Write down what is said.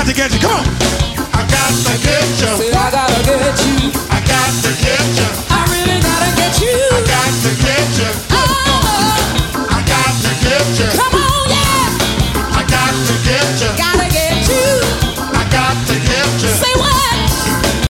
got to get you. Come on. I got to get you. Say I gotta get you. I got to get